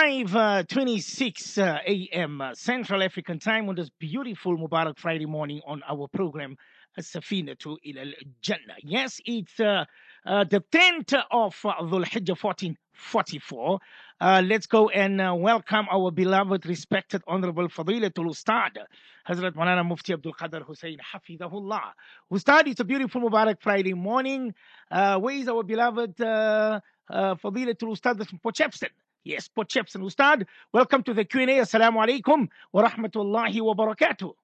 5:26 a.m. Central African time on this beautiful Mubarak Friday morning on our program Safina to Ilal Jannah. Yes, it's the 10th of Dhul Hijjah 1444. Let's go and welcome our beloved, respected, honorable Fadilatul Ustad, Hazrat Manana Mufti Abdul Qadir Hussein Hafidahullah. Ustad, it's a beautiful Mubarak Friday morning. Where is our beloved Fadilatul Ustad from Port Shepstone? Yes, Port Shepstone. Ustad, welcome to the Q&A. Assalamu alaikum wa rahmatullahi wa barakatuh.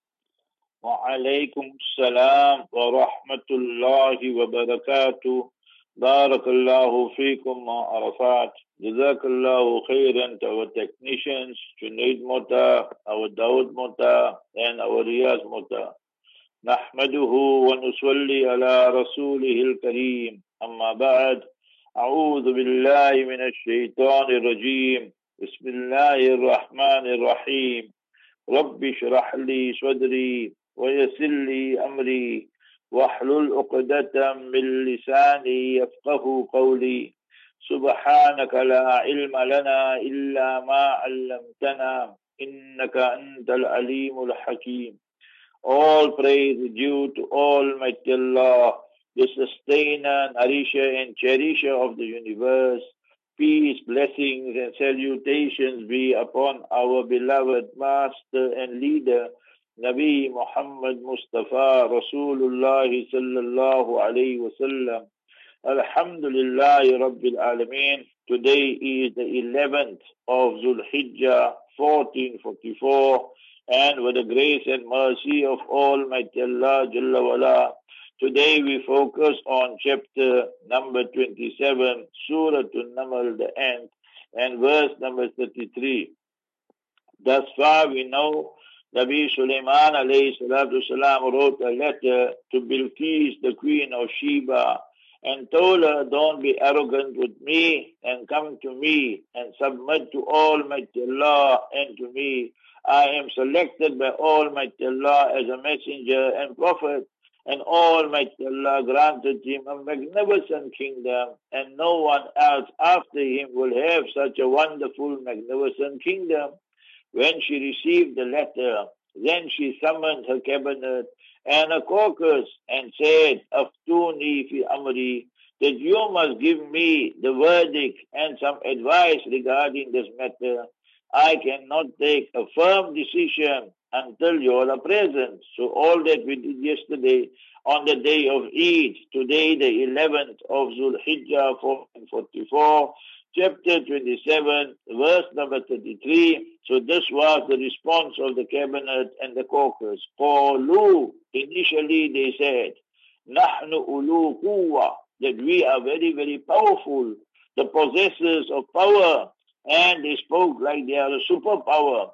وعليكم السلام ورحمة الله وبركاته. بارك الله فيكم مع عرفات. جزاك الله خيرا to our technicians, Junaid Mota, our Daud Mota, and our Riyaz Mota. نحمده ونصلي على رسوله الكريم. أما بعد، أعوذ بالله من الشيطان الرجيم. بسم الله الرحمن الرحيم. رب اشرح لي صدري ويسر لي أمري واحلل عقدة من لساني يفقه قولي. سبحانك لا علم لنا إلا ما علمتنا إنك أنت العليم الحكيم. All praise is due to Almighty Allah, the sustainer, nourisher and cherisher of the universe. Peace, blessings and salutations be upon our beloved master and leader, Nabi Muhammad Mustafa Rasulullah sallallahu alayhi wa sallam. Alhamdulillah Rabbil Alameen. Today is the 11th of Zulhijjah 1444, and with the grace and mercy of Almighty Allah Jalla wala, today we focus on chapter number 27, Surah An-Naml, the end, and verse number 33. Thus far we know Nabi Sulaiman alayhi salatu salam wrote a letter to Bilqis, the queen of Sheba, and told her, don't be arrogant with me and come to me and submit to Almighty Allah and to me. I am selected by Almighty Allah as a messenger and prophet, and Almighty Allah granted him a magnificent kingdom, and no one else after him will have such a wonderful, magnificent kingdom. When she received the letter, then she summoned her cabinet and a caucus and said, Aftuni fi amri, that you must give me the verdict and some advice regarding this matter. I cannot take a firm decision until you all are present. So all that we did yesterday on the day of Eid, today the 11th of Zulhijjah 1444, chapter 27, verse number 33. So this was the response of the cabinet and the caucus. Qalu, initially they said, Nahnu ulu quwwa, that we are very, very powerful, the possessors of power, and they spoke like they are a superpower.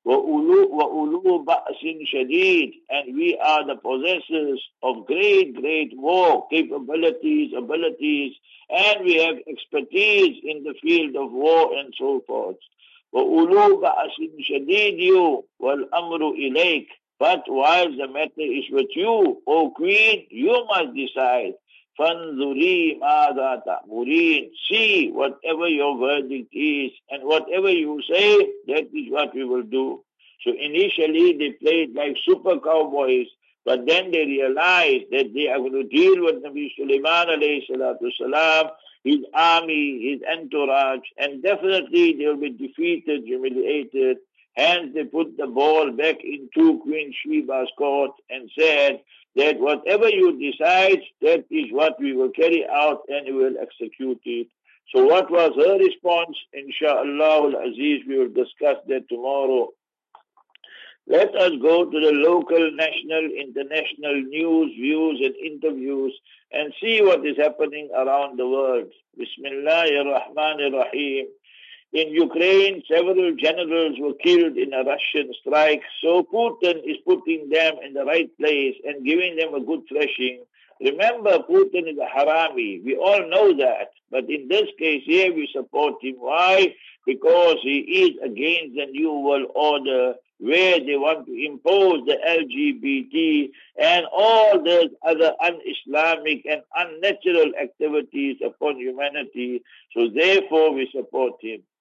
وَأُولُو بَأْسٍ شَدِيدٍ, and we are the possessors of great, great war capabilities, abilities, and we have expertise in the field of war and so forth. وَأُولُو بَأْسٍ شَدِيدٍ وَالْأَمْرُ إِلَيْكَ, but while the matter is with you, O Queen, you must decide. فَانْظُرِي مَاذَا تَأْمُرِينَ, see whatever your verdict is, and whatever you say, that is what we will do. So initially they played like super cowboys, but then they realized that they are going to deal with Nabi Sulaiman alayhi salatu salam, his army, his entourage, and definitely they will be defeated, humiliated. Hence they put the ball back into Queen Sheba's court and said that whatever you decide, that is what we will carry out and we will execute it. So what was her response? Insha'Allah al-Aziz, we will discuss that tomorrow. Let us go to the local, national, international news, views and interviews and see what is happening around the world. Bismillahir Rahmanir Rahim. In Ukraine, several generals were killed in a Russian strike, so Putin is putting them in the right place and giving them a good thrashing. Remember, Putin is a harami. We all know that. But in this case here, we support him. Why? Because he is against the New World Order, where they want to impose the LGBT and all those other un-Islamic and unnatural activities upon humanity. So therefore, we support him.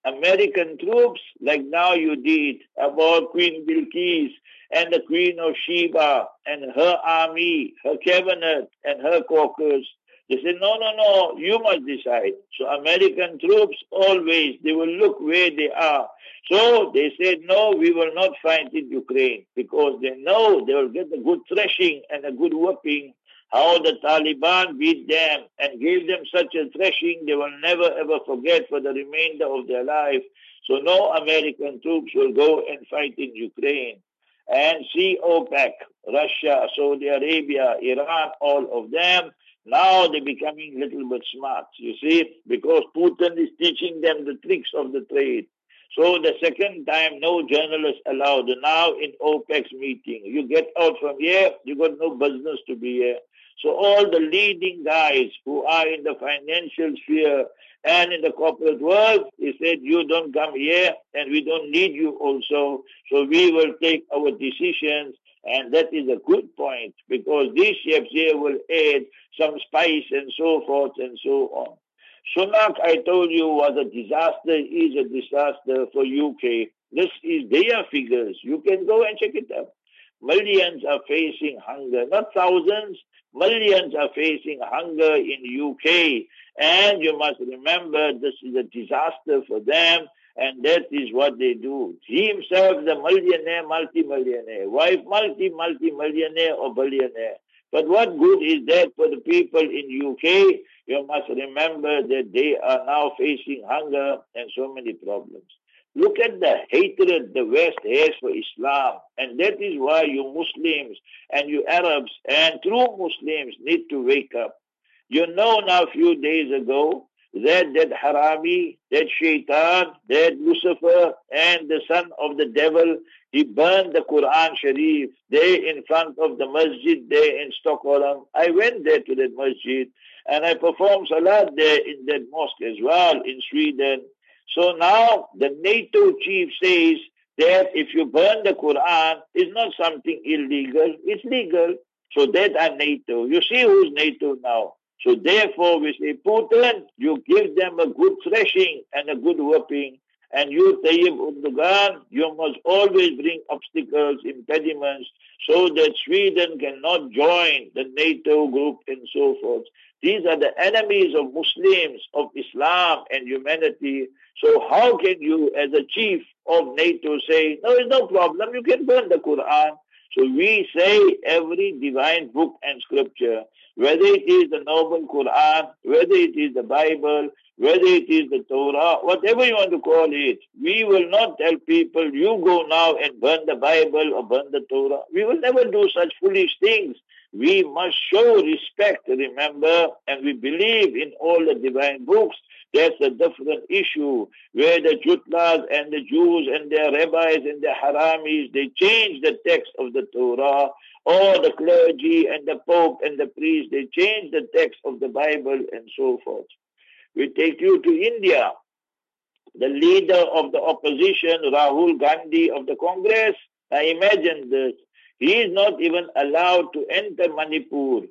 American troops, like now you did about Queen Bilqis and the Queen of Sheba and her army, her cabinet and her caucus. They said, no, no, no, you must decide. So American troops always, they will look where they are. So they said, no, we will not fight in Ukraine because they know they will get a good thrashing and a good whooping. How the Taliban beat them and gave them such a thrashing they will never ever forget for the remainder of their life. So no American troops will go and fight in Ukraine. And see OPEC, Russia, Saudi Arabia, Iran, all of them, now they're becoming a little bit smart, you see, because Putin is teaching them the tricks of the trade. So the second time, no journalists allowed. Now in OPEC's meeting, you get out from here, you got no business to be here. So all the leading guys who are in the financial sphere and in the corporate world, he said, you don't come here and we don't need you also. So we will take our decisions. And that is a good point because these chefs here will add some spice and so forth and so on. Sunak, I told you, was a disaster, is a disaster for UK. This is their figures. You can go and check it out. Millions are facing hunger, not thousands. Millions are facing hunger in UK. And you must remember this is a disaster for them. And that is what they do. He himself is a millionaire, multi-millionaire. Wife, multi-millionaire or billionaire. But what good is that for the people in UK? You must remember that they are now facing hunger and so many problems. Look at the hatred the West has for Islam. And that is why you Muslims and you Arabs and true Muslims need to wake up. You know now a few days ago that Harami, that Shaitan, that Lucifer and the son of the devil, he burned the Quran Sharif there in front of the masjid there in Stockholm. I went there to that masjid and I performed salat there in that mosque as well in Sweden. So now the NATO chief says that if you burn the Quran, it's not something illegal, it's legal. So that are NATO. You see who's NATO now. So therefore we say, Putin, you give them a good thrashing and a good whooping. And you, Tayyip Erdogan, you must always bring obstacles, impediments, so that Sweden cannot join the NATO group and so forth. These are the enemies of Muslims, of Islam and humanity. So how can you, as a chief of NATO, say, no, it's no problem, you can burn the Quran. So we say every divine book and scripture, whether it is the Noble Quran, whether it is the Bible, whether it is the Torah, whatever you want to call it, we will not tell people, you go now and burn the Bible or burn the Torah. We will never do such foolish things. We must show respect, remember, and we believe in all the divine books. That's a different issue where the Jutlas and the Jews and their rabbis and their haramis, they change the text of the Torah, or the clergy and the Pope and the priest, they change the text of the Bible and so forth. We take you to India. The leader of the opposition, Rahul Gandhi of the Congress, now imagine this. He is not even allowed to enter Manipur.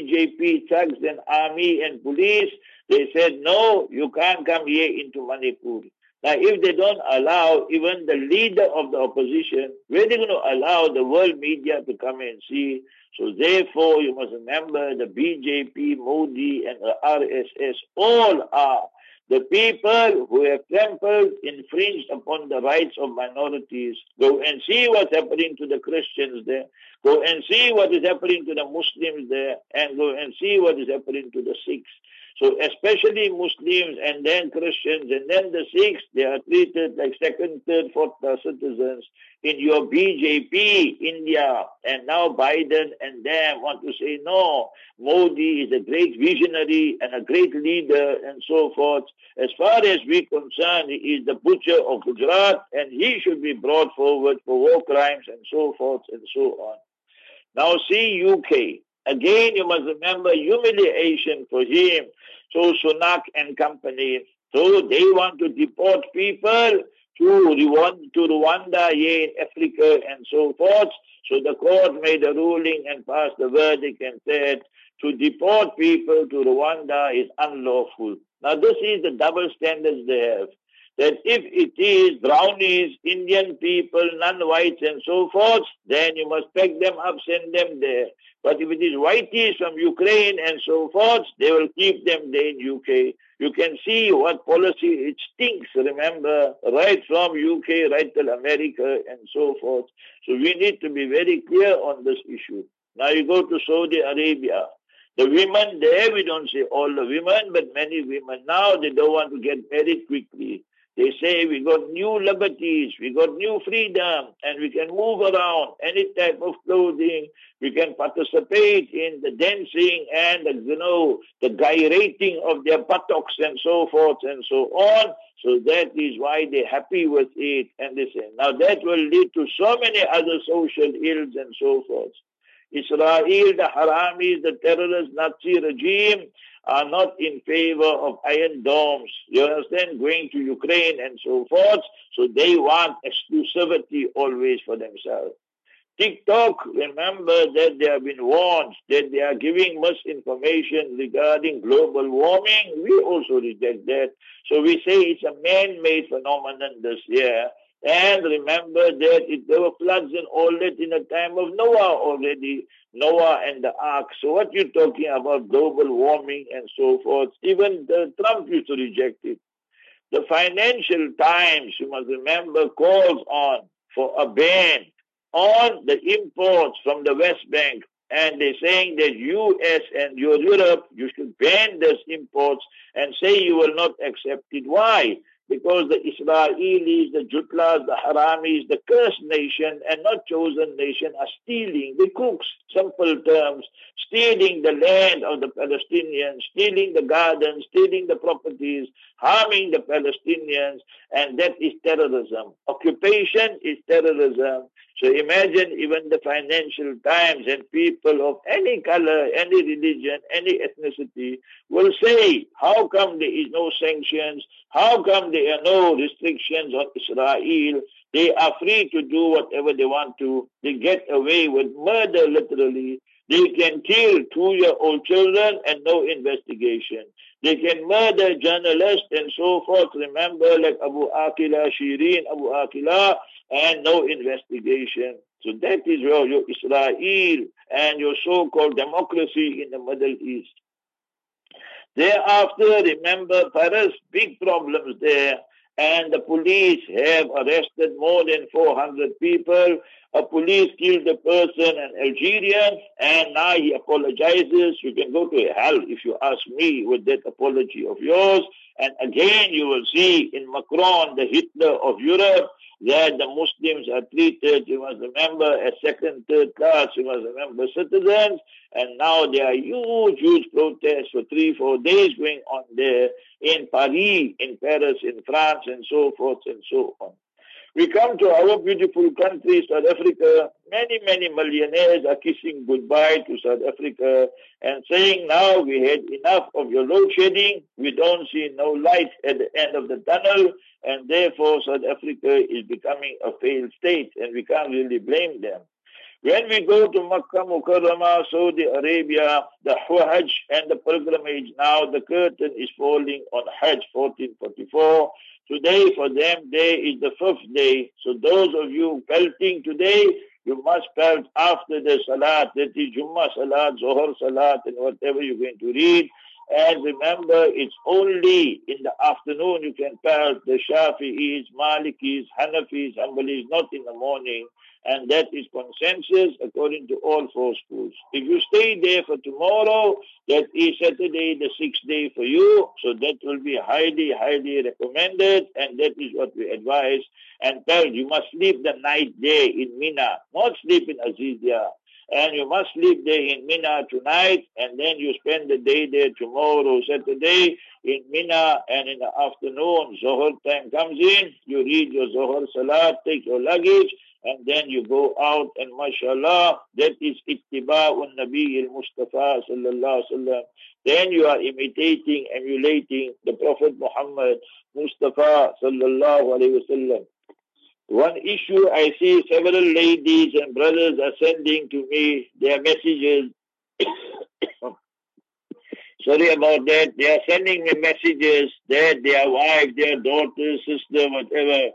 BJP thugs and army and police, they said, no, you can't come here into Manipur. Now, if they don't allow even the leader of the opposition, where are they going to allow the world media to come and see? So therefore, you must remember the BJP, Modi, and the RSS, all are the people who have trampled, infringed upon the rights of minorities. Go and see what's happening to the Christians there. Go and see what is happening to the Muslims there. And go and see what is happening to the Sikhs. So especially Muslims and then Christians and then the Sikhs, they are treated like second, third, fourth class citizens in your BJP, India. And now Biden and them want to say, no, Modi is a great visionary and a great leader and so forth. As far as we're concerned, he is the butcher of Gujarat and he should be brought forward for war crimes and so forth and so on. Now see UK. Again, you must remember humiliation for him. So Sunak and company, so they want to deport people to Rwanda here in Africa and so forth. So the court made a ruling and passed a verdict and said to deport people to Rwanda is unlawful. Now this is the double standards they have. that if it is brownies, Indian people, non-whites and so forth, then you must pack them up, send them there. But if it is whiteys from Ukraine and so forth, they will keep them there in UK. You can see what policy, it stinks, remember, right from UK, right till America and so forth. So we need to be very clear on this issue. Now you go to Saudi Arabia. The women there, we don't say all the women, but many women now, they don't want to get married quickly. They say we got new liberties, we got new freedom, and we can move around any type of clothing. We can participate in the dancing and the gyrating of their buttocks and so forth and so on. So that is why they're happy with it. And they say, now that will lead to so many other social ills and so forth. Israel, the Haramis, the terrorist Nazi regime are not in favor of iron domes. You understand? Going to Ukraine and so forth. So they want exclusivity always for themselves. TikTok, remember that they have been warned that they are giving misinformation regarding global warming. We also reject that. So we say it's a man-made phenomenon this year. And remember that there were floods and all that in the time of Noah already, Noah and the ark. So what you're talking about global warming and so forth, even Trump used to reject it. The Financial Times, you must remember, calls on for a ban on the imports from the West Bank. And they're saying that US and Europe, you should ban these imports and say you will not accept it. Why? Because the Israelis, the Jutlas, the Haramis, the cursed nation and not chosen nation are stealing the crooks, simple terms, stealing the land of the Palestinians, stealing the gardens, stealing the properties, harming the Palestinians, and that is terrorism. Occupation is terrorism. So imagine even the Financial Times and people of any color, any religion, any ethnicity will say, how come there is no sanctions? How come there are no restrictions on Israel? They are free to do whatever they want to. They get away with murder, literally. They can kill 2-year-old children and no investigation. They can murder journalists and so forth. Remember, like Abu Aqila, Shireen Abu Aqila, and no investigation. So that is your Israel and your so-called democracy in the Middle East. Thereafter, remember, Paris, big problems there. And the police have arrested more than 400 people. A police killed a person, an Algerian, and now he apologizes. You can go to hell if you ask me with that apology of yours. And again, you will see in Macron, the Hitler of Europe, that the Muslims are treated, you must remember, as second, third class, you must remember, citizens. And now there are huge protests for 3-4 days going on there in Paris, in Paris, in France, and so forth and so on. We come to our beautiful country, South Africa. Many millionaires are kissing goodbye to South Africa and saying, now we had enough of your load shedding. We don't see no light at the end of the tunnel, and therefore South Africa is becoming a failed state, and we can't really blame them. When we go to Makkah Mukarramah, Saudi Arabia, the Hajj and the pilgrimage, now the curtain is falling on Hajj 1444. Today for them, day is the 5th day. So those of you pelting today, you must pelt after the Salat, that is Jummah Salat, Zohar Salat, and whatever you're going to read. And remember, it's only in the afternoon you can pelt. The Shafi'is, Malikis, Hanafis, Hanbalis, not in the morning. And that is consensus according to all 4 schools. If you stay there for tomorrow, that is Saturday, the 6th day for you. So that will be highly recommended. And that is what we advise. And tell you must sleep the night there in Mina, not sleep in Azizia. And you must sleep there in Mina tonight. And then you spend the day there tomorrow, Saturday, in Mina. And in the afternoon, Zohar time comes in. You read your Zohar Salat, take your luggage. And then you go out and mashallah, that is ittiba'un Nabi al-Mustafa sallallahu alaihi wasallam. Then you are imitating, emulating the Prophet Muhammad Mustafa sallallahu alaihi wasallam. One issue I see several ladies and brothers are sending to me their messages Sorry about that. They are sending me messages that their wife, their daughter, sister, whatever,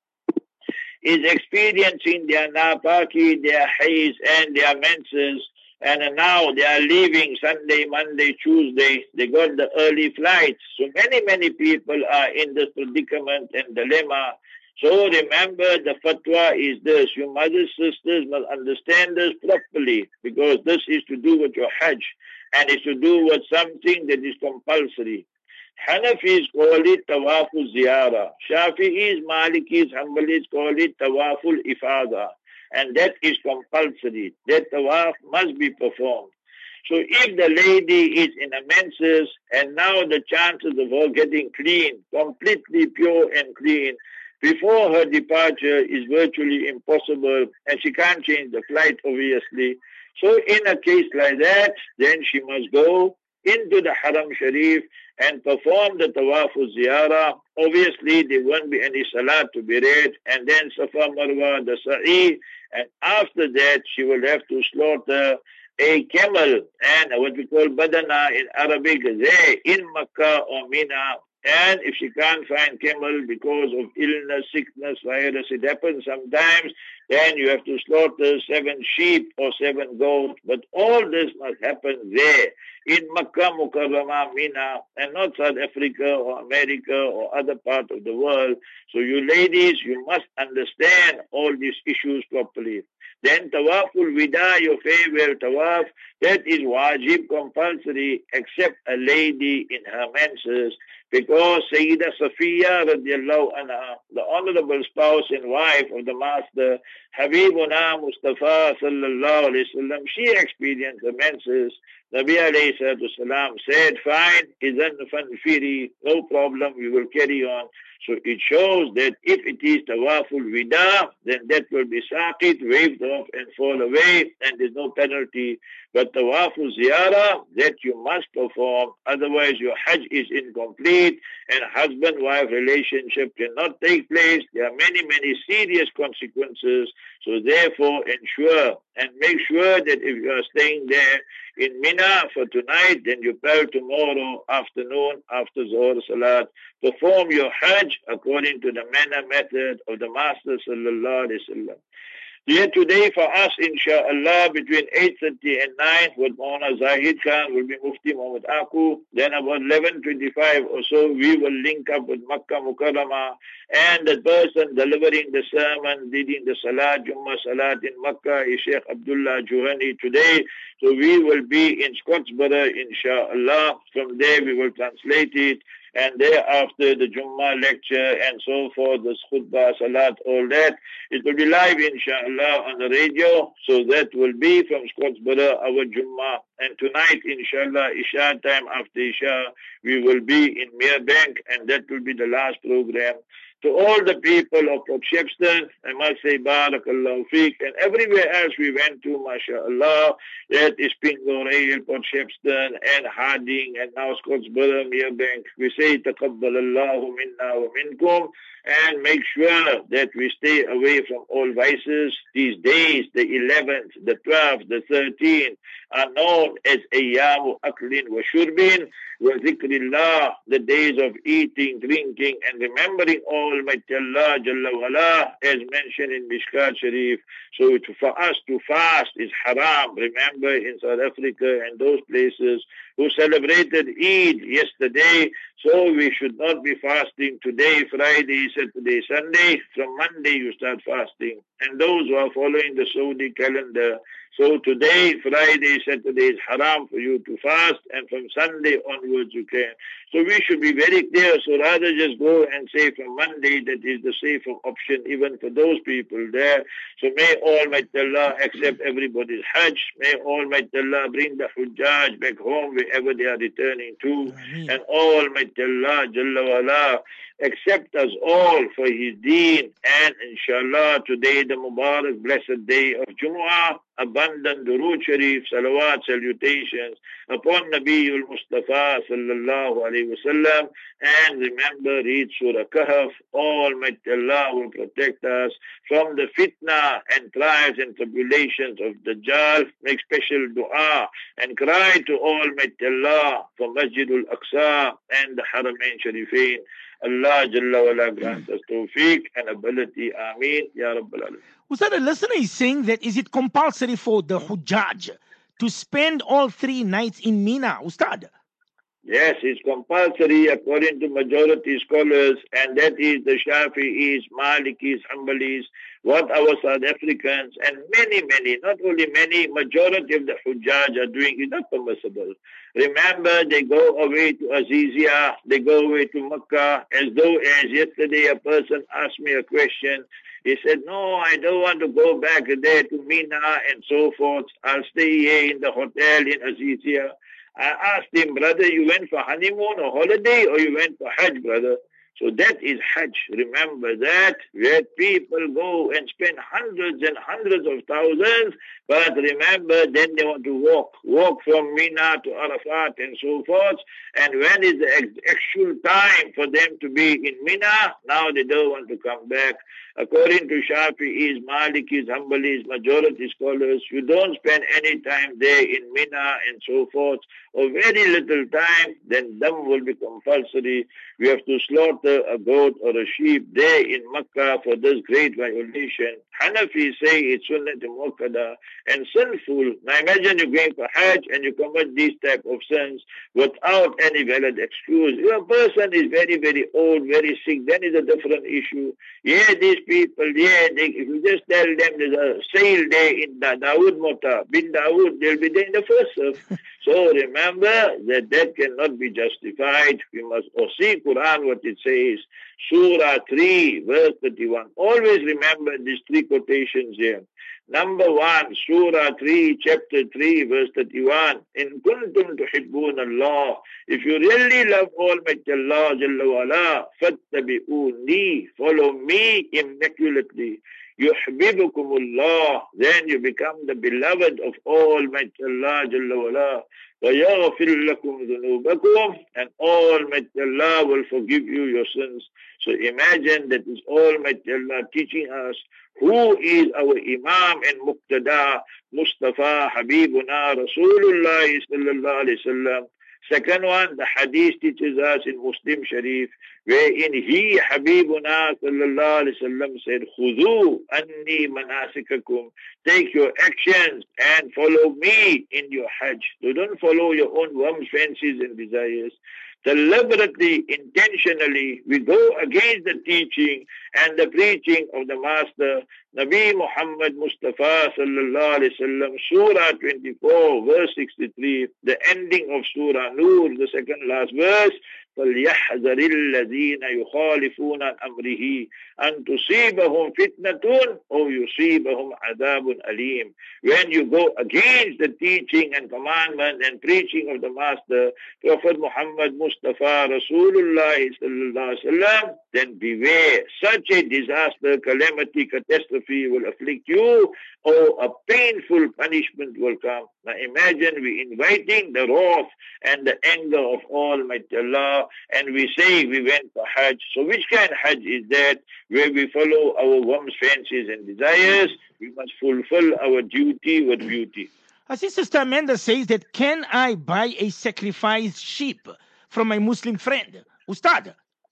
is experiencing their napaki, their haze, and their menses. And now they are leaving Sunday, Monday, Tuesday. They got the early flights. So many people are in this predicament and dilemma. So remember, the fatwa is this. You mothers, sisters must understand this properly, because this is to do with your hajj, and it's to do with something that is compulsory. Hanafis call it tawaful ziyara. Shafi'is, Malikis, Hanbalis call it tawaful ifada. And that is compulsory. That tawaf must be performed. So if the lady is in a menses, and now the chances of her getting clean, completely pure and clean, before her departure is virtually impossible, and she can't change the flight, obviously. So in a case like that, then she must go into the Haram Sharif and perform the Tawaful Ziyarah. Obviously, there won't be any Salat to be read, and then Safa Marwa, the Sa'i, and after that, she will have to slaughter a camel, and what we call badana in Arabic, there in Makkah or Mina. And if she can't find camel because of illness, sickness, virus, it happens sometimes, then you have to slaughter 7 sheep or 7 goats. But all this must happen there in Makkah, Mukarramah, Mina, and not South Africa or America or other part of the world. So you ladies, you must understand all these issues properly. Then Tawaful Wida, your farewell Tawaf, that is wajib, compulsory, except a lady in her menses, because Sayyida Safiya radiallahu anha, the honorable spouse and wife of the Master, Habibuna Mustafa sallallahu alayhi wasallam, she experienced the menses. Nabi alayhi salatu salam said, fine, idhan fanfiri, no problem, we will carry on. So it shows that if it is Tawaful Wida, then that will be saqit, waved off and fall away, and there's no penalty. But Tawaful Ziyarah, that you must perform, otherwise your Hajj is incomplete, and husband-wife relationship cannot take place. There are many serious consequences. So therefore ensure and make sure that if you are staying there in Mina for tonight, then you pray tomorrow afternoon after Zohar Salat. Perform your Hajj according to the manner method of the Master sallallahu alaihi wasallam. Here today for us, inshallah, between 8:30 and 9, with Maulana Zahid Khan will be Mufti Muhammad Aku. Then about 11:25 or so, we will link up with Makkah Mukarramah, and the person delivering the sermon, leading the Salat, Jummah Salat in Makkah is Sheikh Abdullah Juhani today. So we will be in Scottsboro, inshallah. From there we will translate it. And thereafter the Jummah lecture and so forth, the khutbah, salat, all that, it will be live inshallah on the radio. So that will be from Scottsboro, our Jummah. And tonight inshallah, Isha time, after Isha, we will be in Merebank, and that will be the last program. To all the people of Port Shepstone, I must say Barakallahu Feek, and everywhere else we went to, MashaAllah, that is Pingo Rail, Port Shepstone, and Harding, and now Scottsboro, Merebank. We say Taqabbalallahu minna wa minkum, and make sure that we stay away from all vices. These days, the 11th, the 12th, the 13th, are known as Ayyamu Aklin wa Shurbin, wa Zikrillah, the days of eating, drinking, and remembering Almighty Allah Jalla wala, as mentioned in Mishkat Sharif. So for us to fast is haram. Remember, in South Africa and those places who celebrated Eid yesterday, so we should not be fasting today, Friday, Saturday, Sunday. From Monday you start fasting. And those who are following the Saudi calendar, so today, Friday, Saturday is haram for you to fast, and from Sunday onwards you can. So we should be very clear. So rather just go and say from Monday, that is the safer option even for those people there. So may Almighty Allah accept everybody's Hajj. May Almighty Allah bring the Hujjaj back home wherever they are returning to. Ameen. And Almighty Allah Jalla wala accept us all for His deen. And inshallah today the Mubarak blessed day of Jumu'ah. abundant durood sharif, salawat, salutations upon Nabiul Mustafa sallallahu alayhi wasallam, and remember, read Surah Kahf. Almighty Allah will protect us from the fitna and trials and tribulations of Dajjal. Make special dua and cry to Almighty Allah for Masjidul Aqsa and the Haramain Sharifain. Allah Jalla wala grant us tawfiq and ability. Ameen. Ya Rabbal Alamin. Ustad, a listener is saying that is it compulsory for the Hujjaj to spend all 3 nights in Mina, Ustad? Yes, it's compulsory according to majority scholars, and that is the Shafi'is, Malikis, Hanbalis, what our South Africans and many, not only many, majority of the Hujjaj are doing is not permissible. Remember, they go away to Azizia, they go away to Makkah, as though as yesterday a person asked me a question. He said, no, I don't want to go back there to Mina and so forth. I'll stay here in the hotel in Azizia. I asked him, brother, you went for honeymoon or holiday or you went for Hajj, brother? So that is Hajj. Remember that, where people go and spend hundreds and hundreds of thousands, but remember, then they want to walk from Mina to Arafat and so forth. And when is the actual time for them to be in Mina? Now they don't want to come back. According to Shafi'is, Malikis, Hanbalis, majority scholars, you don't spend any time there in Mina and so forth, or very little time, then dam will be compulsory. We have to slaughter a goat or a sheep there in Makkah for this great violation. Hanafi say it's sunnah muakkada and sinful. Now imagine you're going for Hajj and you commit these type of sins without any valid excuse. If a person is very old, very sick, then it's a different issue. Yeah, these people, if you just tell them there's a sale day in Dawood Mota, bin Dawood, they'll be there in the first serve. So remember that cannot be justified. We must see Quran what it says. Surah 3, verse 31. Always remember these 3 quotations here. Number 1, Surah 3, chapter 3, verse 31. In kuntum tuhibbun Allah. If you really love Almighty Allah Jalla wa'ala, fattabi'uni, follow me immaculately. Yuhibbukumullah, then you become the beloved of Almighty Allah Jalla wa'ala. وَيَغْفِرْ لَكُمْ ذُنُوبَكُمْ, and Almighty Allah will forgive you your sins. So imagine that is Almighty Allah teaching us who is our Imam and Muqtada, Mustafa Habibuna Rasulullah sallallahu alayhi wasallam. Second one, the hadith teaches us in Muslim Sharif, wherein he, Habibuna sallallahu alayhi wasallam, said, Khudhu anni manasikakum, take your actions and follow me in your Hajj. So don't follow your own whims, fancies and desires. Deliberately, intentionally, we go against the teaching and the preaching of the Master, Nabi Muhammad Mustafa sallallahu alayhi wasallam. Surah 24, verse 63, the ending of Surah Nur, the second last verse. فَلْيَحْذَرِ الَّذِينَ يُخَالِفُونَ عَنْ أَمْرِهِ أَنْ تُصِيبَهُمْ فِتْنَةٌ أَوْ يُصِيبَهُمْ عَذَابٌ أَلِيمٌ. When you go against the teaching and commandment and preaching of the Master, Prophet Muhammad Mustafa Rasulullah sallallahu alaihi wasallam, then beware. Such a disaster, calamity, catastrophe will afflict you, or a painful punishment will come. Now imagine we inviting the wrath and the anger of Almighty Allah, and we say we went for Hajj. So which kind of Hajj is that, where we follow our whims, fancies and desires? We must fulfill our duty with beauty. Sister Amanda says that, can I buy a sacrificed sheep from my Muslim friend? Ustad.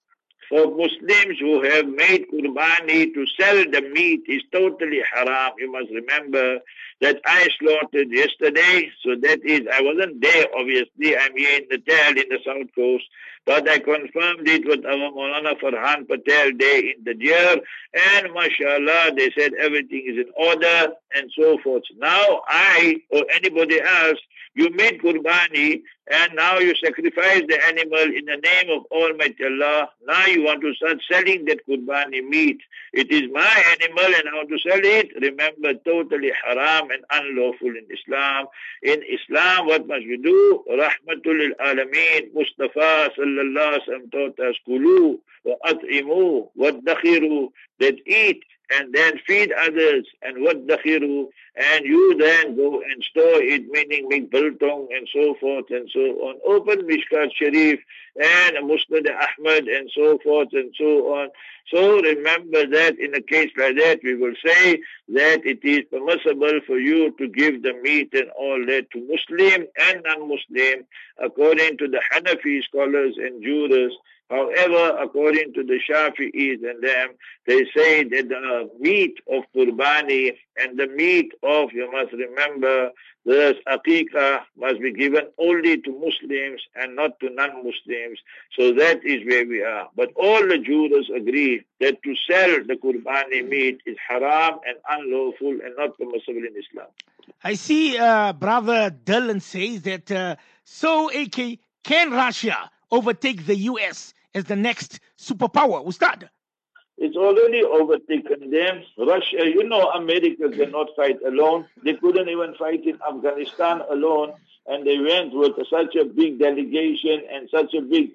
For Muslims who have made qurbani, to sell the meat is totally haram. You must remember that I slaughtered yesterday, so that is, I wasn't there obviously, I'm here in the Natal in the South Coast, but I confirmed it with our Maulana Farhan Patel there in the deer, and mashallah, they said everything is in order and so forth. Now I, or anybody else, you made qurbani, and now you sacrifice the animal in the name of Almighty Allah. Now you want to start selling that qurbani meat. It is my animal and I want to sell it. Remember, totally haram and unlawful in Islam. In Islam, what must you do? Rahmatul lil Alameen. Mustafa sallallahu alaihi wasallam taught us, Kulu wa at'imu wa dakhiru, that eat and then feed others, and what dakhiru, and you then go and store it, meaning make biltong and so forth and so on. Open Mishkat Sharif and Musnad Ahmad and so forth and so on. So remember that in a case like that, we will say that it is permissible for you to give the meat and all that to Muslim and non-Muslim, according to the Hanafi scholars and jurists. However, according to the Shafi'is and them, they say that the meat of Qurbani and the meat of, you must remember, the aqiqah must be given only to Muslims and not to non-Muslims. So that is where we are. But all the jurists agree that to sell the Qurbani meat is haram and unlawful and not permissible in Islam. I see Brother Dylan says that, so AK, can Russia overtake the US as the next superpower? Ustad? It's already overtaken them. Russia, you know, America cannot fight alone. They couldn't even fight in Afghanistan alone. And they went with such a big delegation and such a big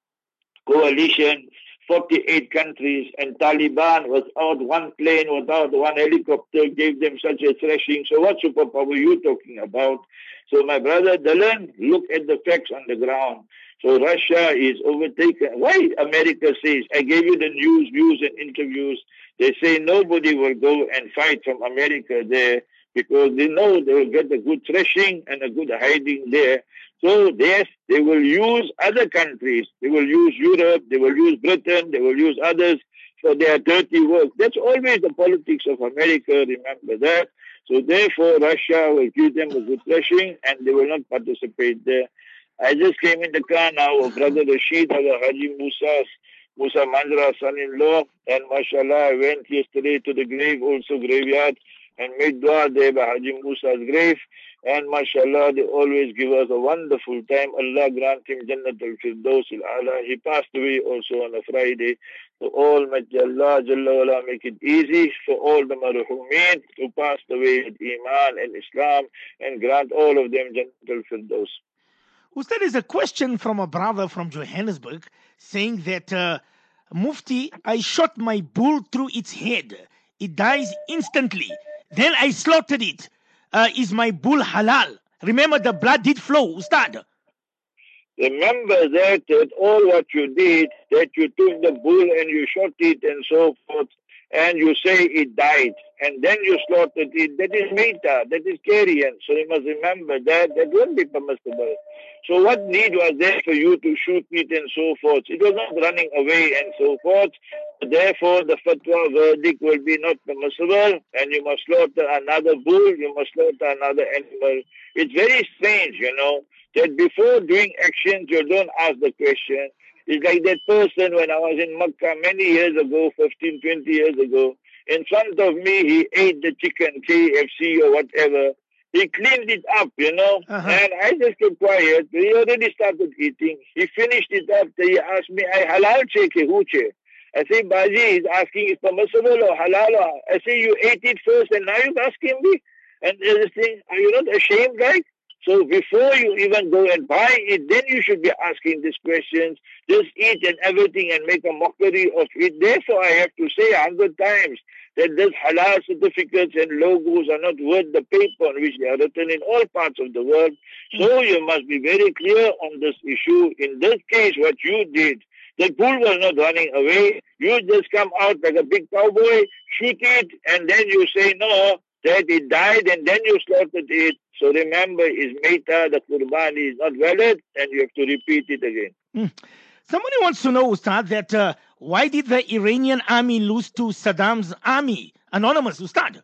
coalition, 48 countries, and Taliban without one plane, without one helicopter, gave them such a thrashing. So what superpower are you talking about? So my brother Dylan, look at the facts on the ground. So Russia is overtaken. Why America says, I gave you the news, views and interviews. They say nobody will go and fight from America there because they know they will get a good thrashing and a good hiding there. So yes, they will use other countries. They will use Europe, they will use Britain, they will use others for their dirty work. That's always the politics of America, remember that. So therefore, Russia will give them a good thrashing and they will not participate there. I just came in the car now, our brother Rashid, our Haji Musa Manjra son-in-law, and mashallah, I went yesterday to the grave, also graveyard, and made dua there by Haji Musa's grave. And mashallah, they always give us a wonderful time. Allah grant him Jannat al-Firdaus al-Ala. He passed away also on a Friday. So all, may Allah Jalla wala make it easy for all the marhumeen who passed away with Iman and Islam, and grant all of them Jannat al-Firdaus. Ustad, is a question from a brother from Johannesburg saying that, Mufti, I shot my bull through its head. It dies instantly. Then I slaughtered it. Is my bull halal? Remember, the blood did flow, Ustad. Remember that all what you did, that you took the bull and you shot it and so forth, and you say it died, and then you slaughtered it, that is meta, that is carrion. So you must remember that won't be permissible. So what need was there for you to shoot it and so forth? It was not running away and so forth. Therefore, the fatwa verdict will be not permissible, and you must slaughter another bull, you must slaughter another animal. It's very strange, you know, that before doing actions, you don't ask the question. It's like that person when I was in Makkah many years ago, 15, 20 years ago. In front of me, he ate the chicken, KFC or whatever. He cleaned it up, you know, and I just kept quiet. He already started eating. He finished it up. He asked me, I halal che ke hu che? I say, Baji, he's asking, is permissible or halal? I say, you ate it first and now you're asking me? And there's this thing, are you not ashamed, guys? So before you even go and buy it, then you should be asking these questions. Just eat and everything and make a mockery of it. Therefore, I have to say 100 times that these halal certificates and logos are not worth the paper on which they are written in all parts of the world. So you must be very clear on this issue. In this case, what you did, the bull was not running away. You just come out like a big cowboy, shoot it, and then you say, no, that it died, and then you slaughtered it. So remember, is meta, the Qurbani is not valid, and you have to repeat it again. Somebody wants to know, Ustad, that why did the Iranian army lose to Saddam's army? Anonymous, Ustad.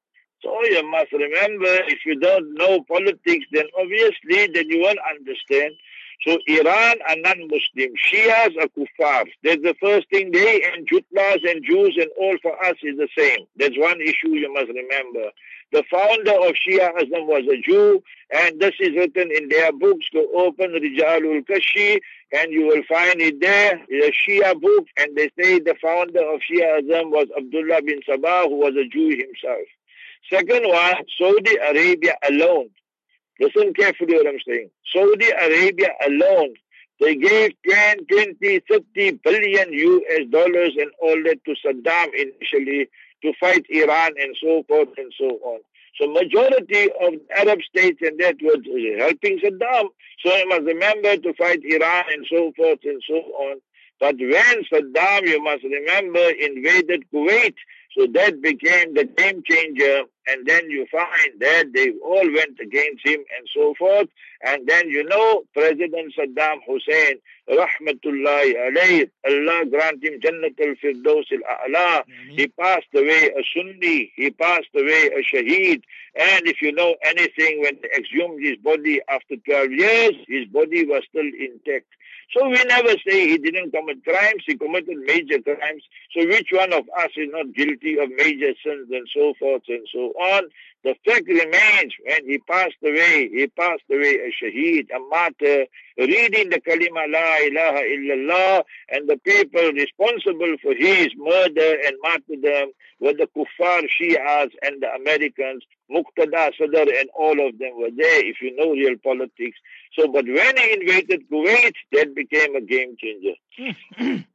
So you must remember, if you don't know politics, then obviously then you won't understand. So Iran are non-Muslim. Shias are kuffar. That's the first thing. They and Jutlas and Jews and all for us is the same. That's one issue you must remember. The founder of Shiaism was a Jew, and this is written in their books. Go open Rijalul Kashi, and you will find it there. It's a Shia book, and they say the founder of Shiaism was Abdullah bin Sabah, who was a Jew himself. Second one, Saudi Arabia alone. Listen carefully what I'm saying. Saudi Arabia alone, they gave 10, 20, 30 billion US dollars and all that to Saddam initially to fight Iran and so forth and so on. So majority of Arab states and that was helping Saddam. So you must remember to fight Iran and so forth and so on. But when Saddam, you must remember, invaded Kuwait, so that became the game changer. And then you find that they all went against him and so forth. And then President Saddam Hussein, Rahmatullahi alayhi, Allah grant him Jannat al-Firdaus al-A'la. He passed away a Sunni, he passed away a Shaheed. And if you know anything, when they exhumed his body after 12 years, his body was still intact. So we never say he didn't commit crimes, he committed major crimes. So which one of us is not guilty of major sins and so forth and so on? The fact remains, when he passed away a shaheed, a martyr, reading the kalima la ilaha illallah, and the people responsible for his murder and martyrdom were the kuffar Shias and the Americans, Muqtada Sadr and all of them were there, if you know real politics. So, but when he invaded Kuwait, that became a game changer.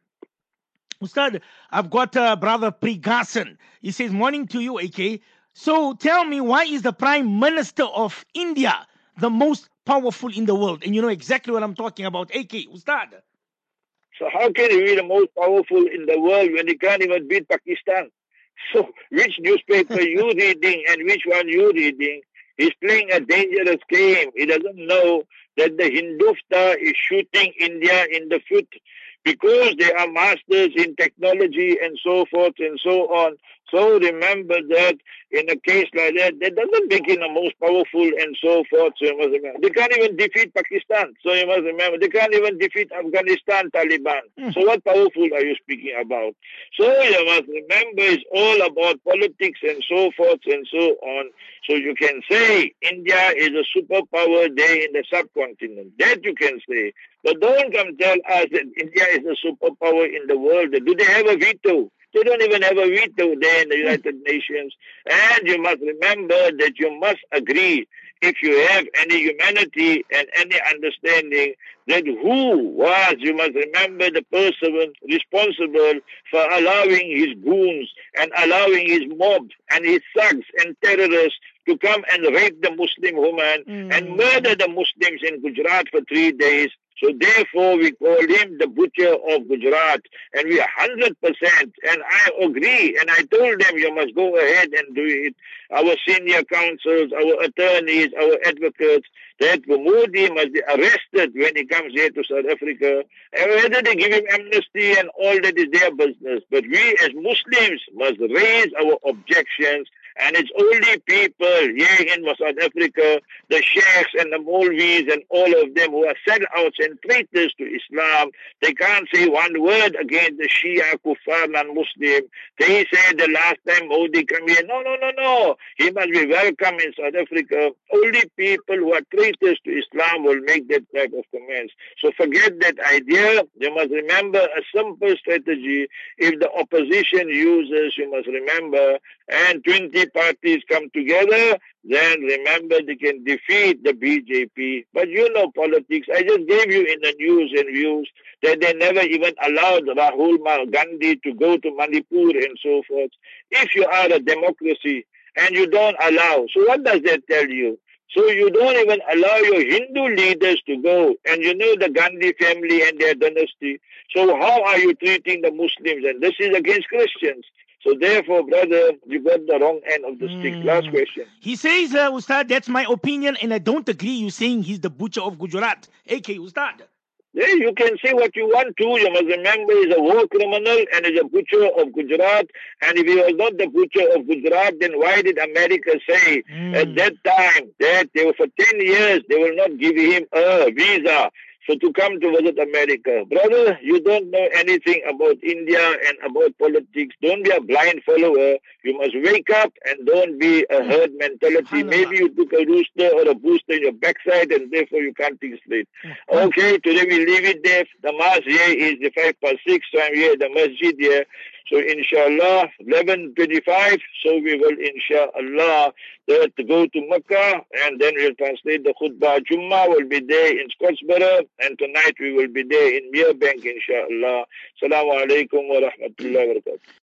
Ustad, I've got Brother Prigasan. He says, morning to you, AK. So tell me, why is the Prime Minister of India the most powerful in the world? And you know exactly what I'm talking about, AK, Ustad. So how can he be the most powerful in the world when he can't even beat Pakistan? So which newspaper you reading and which one you reading? He's playing a dangerous game. He doesn't know that the Hindutva is shooting India in the foot because they are masters in technology and so forth and so on. So remember that in a case like that doesn't make him the most powerful and so forth. So you must remember. They can't even defeat Pakistan. So you must remember. They can't even defeat Afghanistan, Taliban. So what powerful are you speaking about? So you must remember it's all about politics and so forth and so on. So you can say India is a superpower there in the subcontinent. That you can say. But don't come tell us that India is a superpower in the world. Do they have a veto? They don't even have a veto there in the United Nations. And you must remember that you must agree, if you have any humanity and any understanding, that who was, you must remember, the person responsible for allowing his goons and allowing his mob and his thugs and terrorists to come and rape the Muslim woman and murder the Muslims in Gujarat for 3 days. So therefore, we call him the butcher of Gujarat. And we are 100%. And I agree. And I told them, you must go ahead and do it. Our senior counsels, our attorneys, our advocates, that Modi must be arrested when he comes here to South Africa. And whether they give him amnesty and all that is their business. But we as Muslims must raise our objections. And it's only people here in South Africa, the sheikhs and the Maulvis and all of them who are sellouts and traitors to Islam. They can't say one word against the Shia, Kuffar, non-Muslim. They said the last time Modi came here, no. He must be welcome in South Africa. Only people who are traitors to Islam will make that type of comments. So forget that idea. You must remember a simple strategy. If the opposition uses, you must remember, and 20 parties come together, then remember they can defeat the BJP. But you know politics. I just gave you in the news and views that they never even allowed Rahul Gandhi to go to Manipur and so forth. If you are a democracy and you don't allow, so what does that tell you? So you don't even allow your Hindu leaders to go, and you know the Gandhi family and their dynasty. So how are you treating the Muslims? And this is against Christians. So therefore, brother, you got the wrong end of the stick. Last question. He says, Ustad, that's my opinion, and I don't agree you saying he's the butcher of Gujarat. AK, Ustad. Yeah, you can say what you want to. You must remember he's a war criminal and he's a butcher of Gujarat. And if he was not the butcher of Gujarat, then why did America say at that time that they were for 10 years, they will not give him a visa? So to come to visit America. Brother, you don't know anything about India and about politics. Don't be a blind follower. You must wake up and don't be a herd mentality. Maybe you took a rooster or a booster in your backside and therefore you can't think straight. Okay, today we leave it there. The mass here is the 5:06, so I'm here at the masjid here. So inshallah, 11:25, so we will inshallah go to Makkah and then we'll translate the khutbah. Jummah will be there in Scottsboro and tonight we will be there in Merebank inshallah. Assalamu alaikum wa rahmatullahi wa barakatuh.